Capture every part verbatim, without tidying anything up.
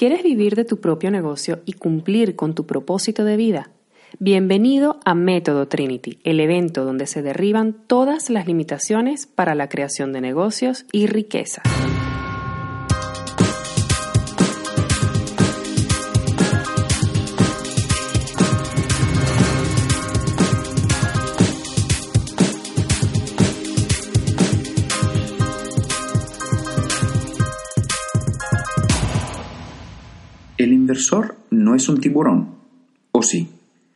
¿Quieres vivir de tu propio negocio y cumplir con tu propósito de vida? Bienvenido a Método Trinity, el evento donde se derriban todas las limitaciones para la creación de negocios y riqueza. El inversor no es un tiburón, ¿o sí?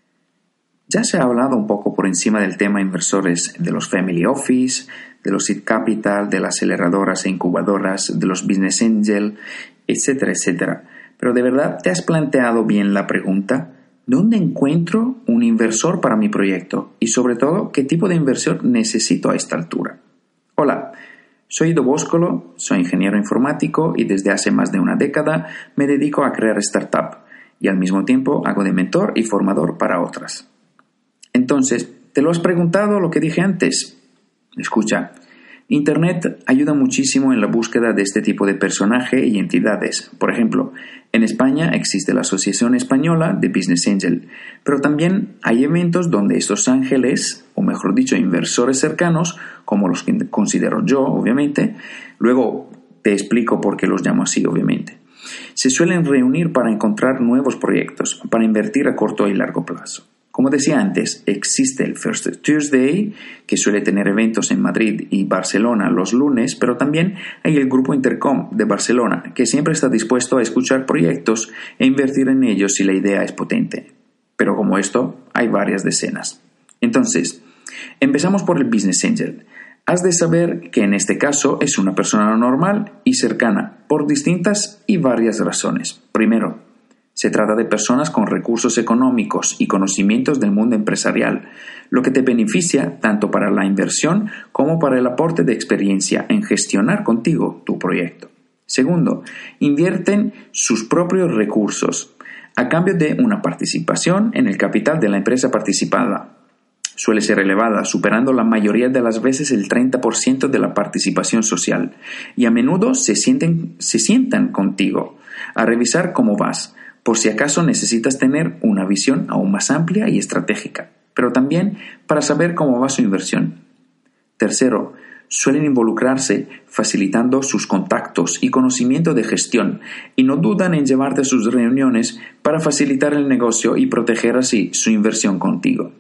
Ya se ha hablado un poco por encima del tema inversores de los family office, de los seed capital, de las aceleradoras e incubadoras, de los business angel, etcétera, etcétera. Pero ¿de verdad te has planteado bien la pregunta? ¿Dónde encuentro un inversor para mi proyecto? Y sobre todo, ¿qué tipo de inversión necesito a esta altura? Hola. Soy Ido Boscolo, soy ingeniero informático y desde hace más de una década me dedico a crear startups y al mismo tiempo hago de mentor y formador para otras. Entonces, ¿te lo has preguntado lo que dije antes? Escucha, Internet ayuda muchísimo en la búsqueda de este tipo de personaje y entidades. Por ejemplo, en España existe la Asociación Española de Business Angel, pero también hay eventos donde estos ángeles, o mejor dicho, inversores cercanos, como los que considero yo, obviamente, luego te explico por qué los llamo así, obviamente, se suelen reunir para encontrar nuevos proyectos, para invertir a corto y largo plazo. Como decía antes, existe el First Tuesday, que suele tener eventos en Madrid y Barcelona los lunes, pero también hay el Grupo Intercom de Barcelona, que siempre está dispuesto a escuchar proyectos e invertir en ellos si la idea es potente. Pero como esto, hay varias decenas. Entonces, empezamos por el Business Angel. Has de saber que en este caso es una persona normal y cercana, por distintas y varias razones. Primero, se trata de personas con recursos económicos y conocimientos del mundo empresarial, lo que te beneficia tanto para la inversión como para el aporte de experiencia en gestionar contigo tu proyecto. Segundo, invierten sus propios recursos a cambio de una participación en el capital de la empresa participada. Suele ser elevada, superando la mayoría de las veces el treinta por ciento de la participación social, y a menudo se sienten, se sientan contigo a revisar cómo vas, por si acaso necesitas tener una visión aún más amplia y estratégica, pero también para saber cómo va su inversión. Tercero, suelen involucrarse facilitando sus contactos y conocimiento de gestión y no dudan en llevarte a sus reuniones para facilitar el negocio y proteger así su inversión contigo.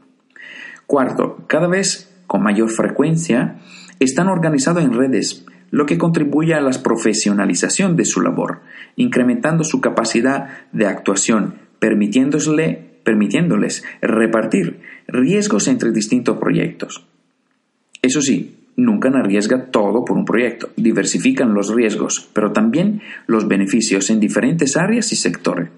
Cuarto, cada vez con mayor frecuencia están organizados en redes, lo que contribuye a la profesionalización de su labor, incrementando su capacidad de actuación, permitiéndole, permitiéndoles repartir riesgos entre distintos proyectos. Eso sí, nunca arriesgan todo por un proyecto, diversifican los riesgos, pero también los beneficios en diferentes áreas y sectores.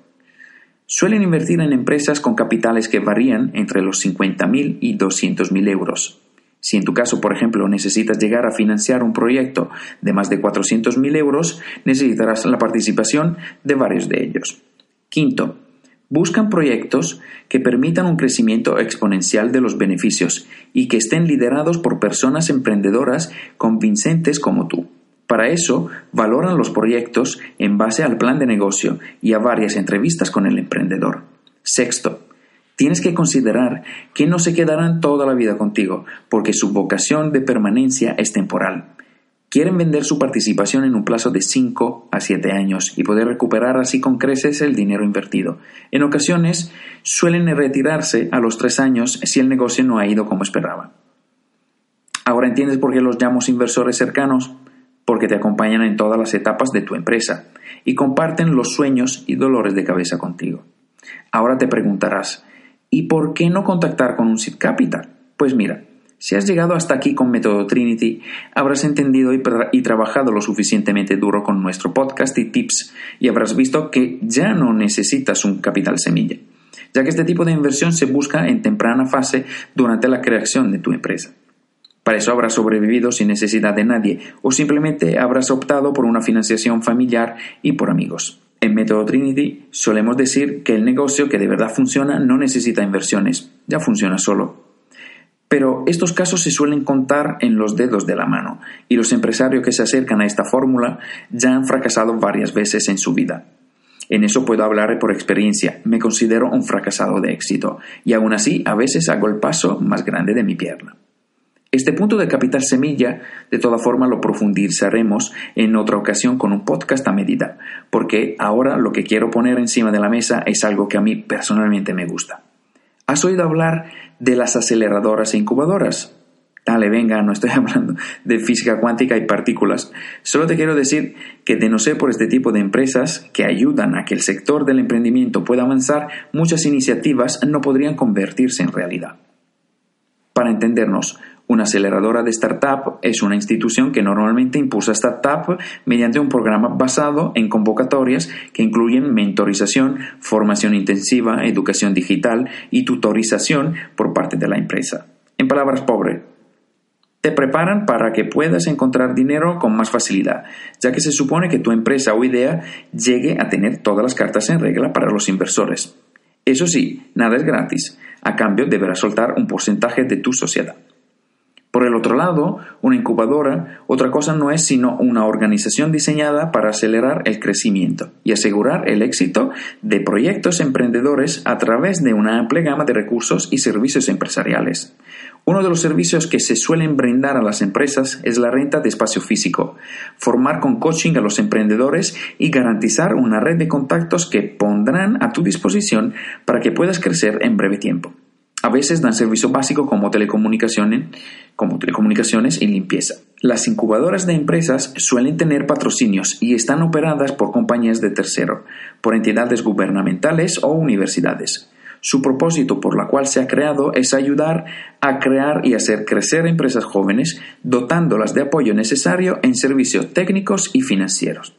Suelen invertir en empresas con capitales que varían entre los cincuenta mil y doscientos mil euros. Si en tu caso, por ejemplo, necesitas llegar a financiar un proyecto de más de cuatrocientos mil euros, necesitarás la participación de varios de ellos. Quinto, buscan proyectos que permitan un crecimiento exponencial de los beneficios y que estén liderados por personas emprendedoras convincentes como tú. Para eso, valoran los proyectos en base al plan de negocio y a varias entrevistas con el emprendedor. Sexto, tienes que considerar que no se quedarán toda la vida contigo, porque su vocación de permanencia es temporal. Quieren vender su participación en un plazo de cinco a siete años y poder recuperar así con creces el dinero invertido. En ocasiones, suelen retirarse a los tres años si el negocio no ha ido como esperaban. ¿Ahora entiendes por qué los llamo inversores cercanos? Porque te acompañan en todas las etapas de tu empresa y comparten los sueños y dolores de cabeza contigo. Ahora te preguntarás, ¿y por qué no contactar con un seed capital? Pues mira, si has llegado hasta aquí con Método Trinity, habrás entendido y, tra- y trabajado lo suficientemente duro con nuestro podcast y tips y habrás visto que ya no necesitas un capital semilla, ya que este tipo de inversión se busca en temprana fase durante la creación de tu empresa. Para eso habrás sobrevivido sin necesidad de nadie o simplemente habrás optado por una financiación familiar y por amigos. En Método Trinity solemos decir que el negocio que de verdad funciona no necesita inversiones, ya funciona solo. Pero estos casos se suelen contar en los dedos de la mano y los empresarios que se acercan a esta fórmula ya han fracasado varias veces en su vida. En eso puedo hablar por experiencia. Me considero un fracasado de éxito y aún así a veces hago el paso más grande de mi pierna. Este punto de capital semilla, de toda forma, lo profundizaremos en otra ocasión con un podcast a medida, porque ahora lo que quiero poner encima de la mesa es algo que a mí personalmente me gusta. ¿Has oído hablar de las aceleradoras e incubadoras? Dale, venga, no estoy hablando de física cuántica y partículas. Solo te quiero decir que de no ser por este tipo de empresas que ayudan a que el sector del emprendimiento pueda avanzar, muchas iniciativas no podrían convertirse en realidad. Para entendernos, una aceleradora de startup es una institución que normalmente impulsa startup mediante un programa basado en convocatorias que incluyen mentorización, formación intensiva, educación digital y tutorización por parte de la empresa. En palabras pobres, te preparan para que puedas encontrar dinero con más facilidad, ya que se supone que tu empresa o idea llegue a tener todas las cartas en regla para los inversores. Eso sí, nada es gratis. A cambio, deberás soltar un porcentaje de tu sociedad. Por el otro lado, una incubadora, otra cosa no es sino una organización diseñada para acelerar el crecimiento y asegurar el éxito de proyectos emprendedores a través de una amplia gama de recursos y servicios empresariales. Uno de los servicios que se suelen brindar a las empresas es la renta de espacio físico, formar con coaching a los emprendedores y garantizar una red de contactos que pondrán a tu disposición para que puedas crecer en breve tiempo. A veces dan servicio básico como telecomunicaciones, como telecomunicaciones y limpieza. Las incubadoras de empresas suelen tener patrocinios y están operadas por compañías de tercero, por entidades gubernamentales o universidades. Su propósito por la cual se ha creado es ayudar a crear y hacer crecer empresas jóvenes, dotándolas de apoyo necesario en servicios técnicos y financieros.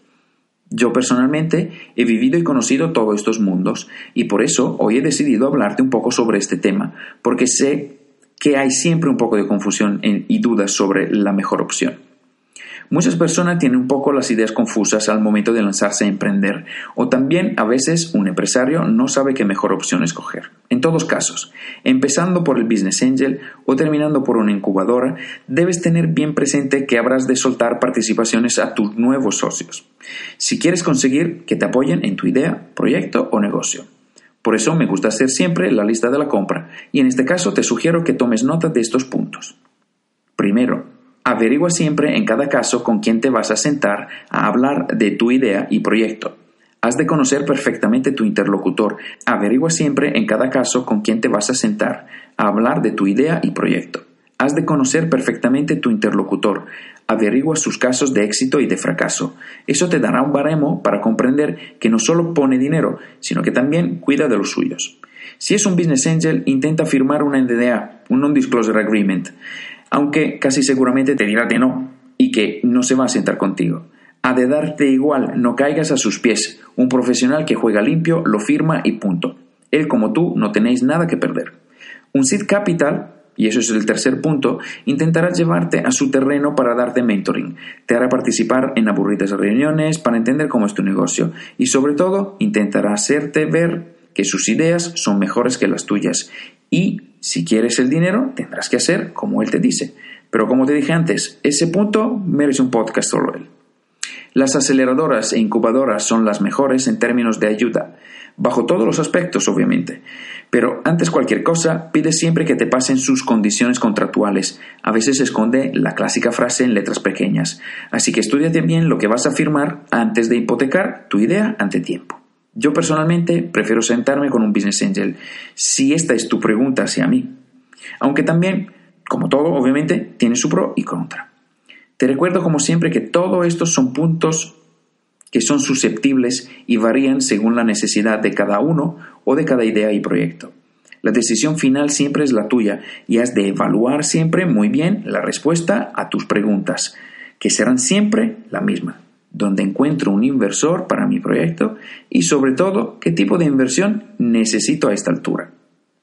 Yo personalmente he vivido y conocido todos estos mundos y por eso hoy he decidido hablarte un poco sobre este tema, porque sé que hay siempre un poco de confusión y dudas sobre la mejor opción. Muchas personas tienen un poco las ideas confusas al momento de lanzarse a emprender, o también a veces un empresario no sabe qué mejor opción escoger. En todos casos, empezando por el Business Angel o terminando por una incubadora, debes tener bien presente que habrás de soltar participaciones a tus nuevos socios, si quieres conseguir que te apoyen en tu idea, proyecto o negocio. Por eso me gusta hacer siempre la lista de la compra, y en este caso te sugiero que tomes nota de estos puntos. Primero, averigua siempre en cada caso con quién te vas a sentar a hablar de tu idea y proyecto. Has de conocer perfectamente tu interlocutor. Averigua siempre en cada caso con quién te vas a sentar a hablar de tu idea y proyecto. Has de conocer perfectamente tu interlocutor. Averigua sus casos de éxito y de fracaso. Eso te dará un baremo para comprender que no solo pone dinero, sino que también cuida de los suyos. Si es un Business Angel, intenta firmar una N D A, un Non-Disclosure Agreement, aunque casi seguramente te dirá que no y que no se va a sentar contigo. Ha de darte igual, no caigas a sus pies. Un profesional que juega limpio lo firma y punto. Él como tú no tenéis nada que perder. Un Seed Capital, y eso es el tercer punto, intentará llevarte a su terreno para darte mentoring. Te hará participar en aburridas reuniones para entender cómo es tu negocio y sobre todo intentará hacerte ver que sus ideas son mejores que las tuyas. Y si quieres el dinero, tendrás que hacer como él te dice. Pero como te dije antes, ese punto merece un podcast solo él. Las aceleradoras e incubadoras son las mejores en términos de ayuda, bajo todos los aspectos, obviamente. Pero antes cualquier cosa, pide siempre que te pasen sus condiciones contractuales. A veces se esconde la clásica frase en letras pequeñas. Así que estúdiate bien lo que vas a firmar antes de hipotecar tu idea ante tiempo. Yo personalmente prefiero sentarme con un Business Angel, si esta es tu pregunta hacia mí. Aunque también, como todo, obviamente, tiene su pro y contra. Te recuerdo como siempre que todos estos son puntos que son susceptibles y varían según la necesidad de cada uno o de cada idea y proyecto. La decisión final siempre es la tuya y has de evaluar siempre muy bien la respuesta a tus preguntas, que serán siempre la misma. ¿Dónde encuentro un inversor para mi proyecto? Y sobre todo, ¿qué tipo de inversión necesito a esta altura?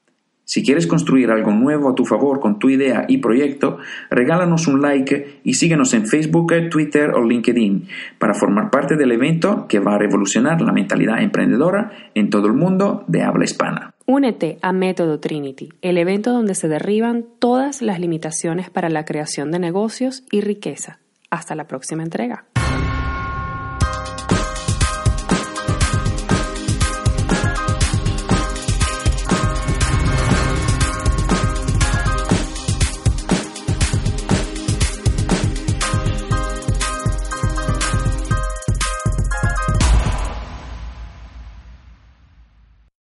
Si quieres construir algo nuevo a tu favor con tu idea y proyecto, regálanos un like y síguenos en Facebook, Twitter o LinkedIn para formar parte del evento que va a revolucionar la mentalidad emprendedora en todo el mundo de habla hispana. Únete a Método Trinity, el evento donde se derriban todas las limitaciones para la creación de negocios y riqueza. Hasta la próxima entrega.